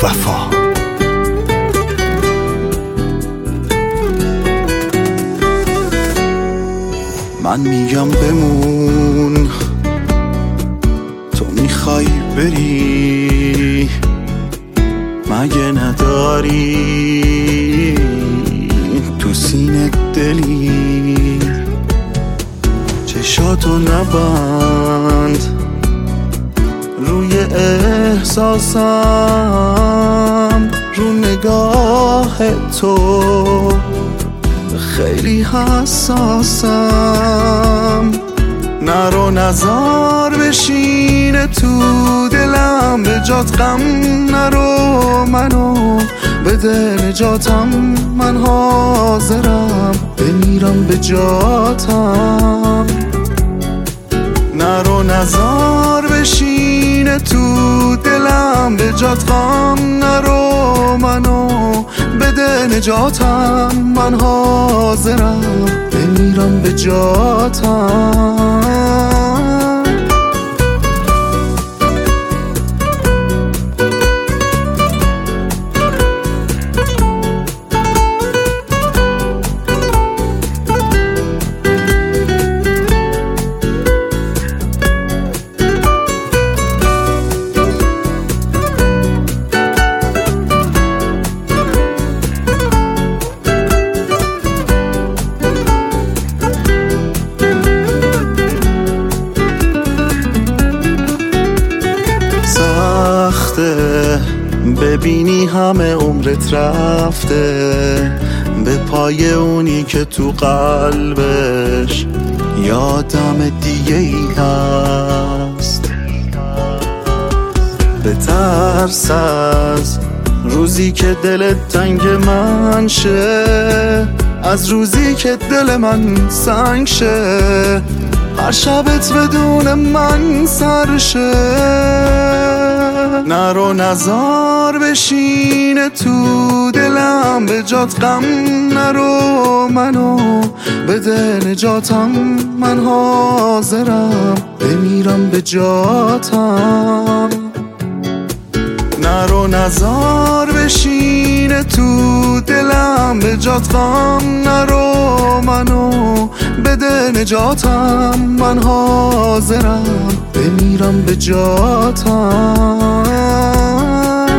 وفا. من میگم بمون، تو میخوای بری، مگه نداری تو سینه دلی؟ چشاتو نبند روی احساسم، رو نگاه تو خیلی حساسم. نرو نزار بشینه تو دلم، به جات غم نرو، منو بده نجاتم، من حاضرم بمیرم به جاتم. نرو نزار بشینه تو دلم، به جات غم نرو، منو بده نجاتم، من حاضرم بمیرم به جاتم. ببینی همه عمرت رفته به پای اونی که تو قلبش یادم دیگه ای هست. بترس از روزی که دلت تنگ من شه، از روزی که دل من سنگ شه، هر شبت بدون من سر شه. نرو نزار بشینه تو دلم، به جات غم نرو، منو بده نجاتم، من حاضرم بمیرم به جاتم. نرو نزار بشینه تو دلم، به جات غم نرو، منو بده نجاتم، من حاضرم بمیرم به جاتم.